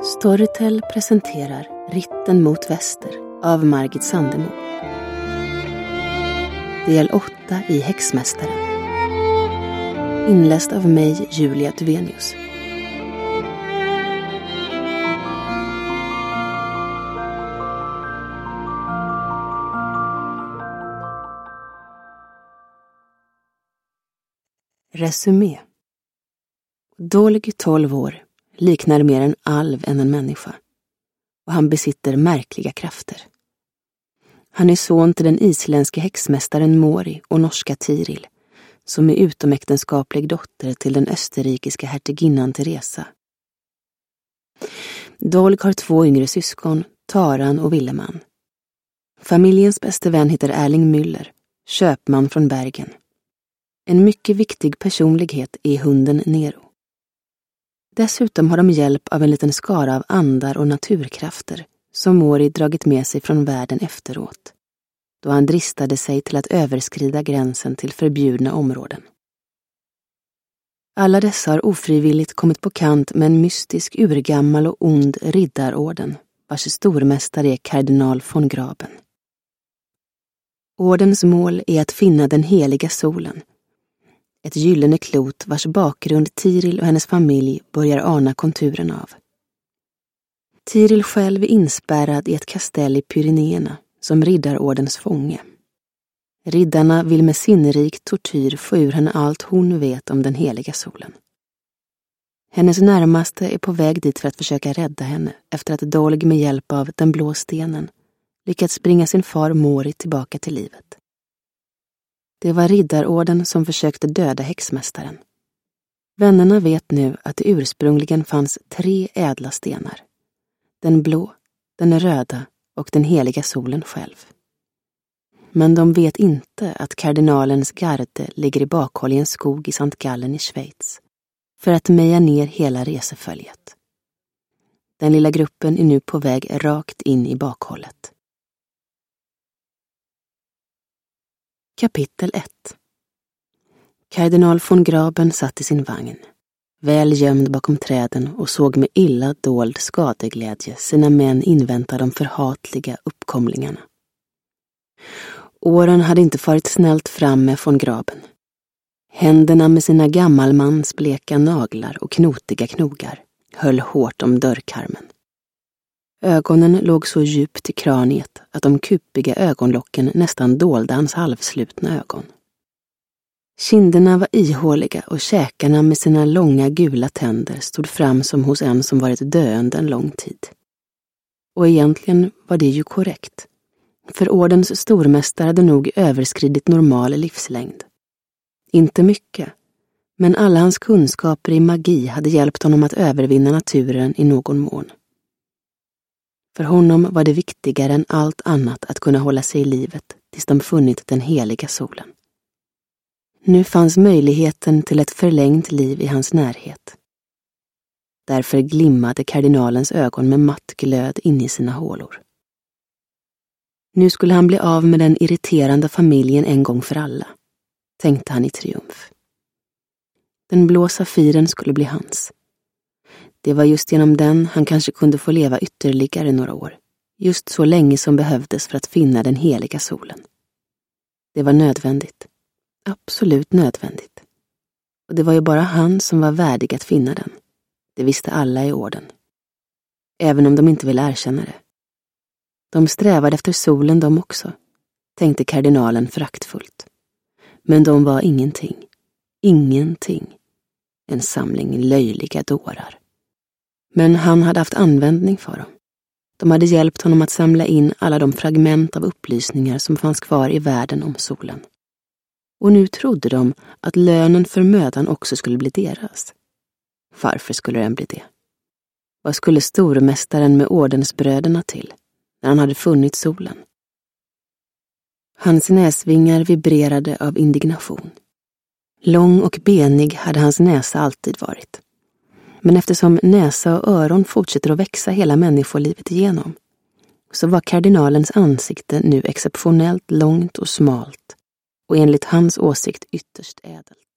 Storytel presenterar Ritten mot väster av Margit Sandemo. Del 8 i Häxmästaren. Inläst av mig, Julia Duvenius. Resumé. Dolg 12 år, liknar mer en alv än en människa, och han besitter märkliga krafter. Han är son till den isländske häxmästaren Mori och norska Tiril, som är utomäktenskaplig dotter till den österrikiska hertiginnan Teresa. Dolg har 2 yngre syskon, Taran och Willeman. Familjens bäste vän heter Erling Müller, köpman från Bergen. En mycket viktig personlighet är hunden Nero. Dessutom har de hjälp av en liten skara av andar och naturkrafter som Mori dragit med sig från världen efteråt, då han dristade sig till att överskrida gränsen till förbjudna områden. Alla dessa har ofrivilligt kommit på kant med en mystisk, urgammal och ond riddarorden, vars stormästare är kardinal von Graben. Ordens mål är att finna den heliga solen, ett gyllene klot vars bakgrund Tiril och hennes familj börjar ana konturen av. Tiril själv är inspärrad i ett kastell i Pyrenéerna som riddarordens fånge. Riddarna vill med sinnrik tortyr få ur henne allt hon vet om den heliga solen. Hennes närmaste är på väg dit för att försöka rädda henne efter att Dolg med hjälp av den blå stenen lyckats bringa sin far Mori tillbaka till livet. Det var riddarorden som försökte döda häxmästaren. Vännerna vet nu att det ursprungligen fanns 3 ädla stenar. Den blå, den röda och den heliga solen själv. Men de vet inte att kardinalens garde ligger i bakhåll i en skog i St. Gallen i Schweiz för att meja ner hela reseföljet. Den lilla gruppen är nu på väg rakt in i bakhållet. Kapitel 1. Kardinal von Graben satt i sin vagn, väl gömd bakom träden, och såg med illa dold skadeglädje sina män invänta de förhatliga uppkomlingarna. Åren hade inte farit snällt fram med von Graben. Händerna med sina gammalmans bleka naglar och knotiga knogar höll hårt om dörrkarmen. Ögonen låg så djupt i kraniet att de kupiga ögonlocken nästan dolde hans halvslutna ögon. Kinderna var ihåliga och käkarna med sina långa gula tänder stod fram som hos en som varit döende en lång tid. Och egentligen var det ju korrekt, för ordens stormästare hade nog överskridit normal livslängd. Inte mycket, men alla hans kunskaper i magi hade hjälpt honom att övervinna naturen i någon mån. För honom var det viktigare än allt annat att kunna hålla sig i livet tills de funnit den heliga solen. Nu fanns möjligheten till ett förlängt liv i hans närhet. Därför glimmade kardinalens ögon med matt glöd in i sina hålor. Nu skulle han bli av med den irriterande familjen en gång för alla, tänkte han i triumf. Den blå safiren skulle bli hans. Det var just genom den han kanske kunde få leva ytterligare några år, just så länge som behövdes för att finna den heliga solen. Det var nödvändigt, absolut nödvändigt. Och det var ju bara han som var värdig att finna den. Det visste alla i orden. Även om de inte ville erkänna det. De strävade efter solen de också, tänkte kardinalen föraktfullt. Men de var ingenting. Ingenting. En samling löjliga dårar. Men han hade haft användning för dem. De hade hjälpt honom att samla in alla de fragment av upplysningar som fanns kvar i världen om solen. Och nu trodde de att lönen för mödan också skulle bli deras. Varför skulle den bli det? Vad skulle stormästaren med ordensbröderna till när han hade funnit solen? Hans näsvingar vibrerade av indignation. Lång och benig hade hans näsa alltid varit. Men eftersom näsa och öron fortsätter att växa hela människolivet igenom, så var kardinalens ansikte nu exceptionellt långt och smalt och enligt hans åsikt ytterst ädelt.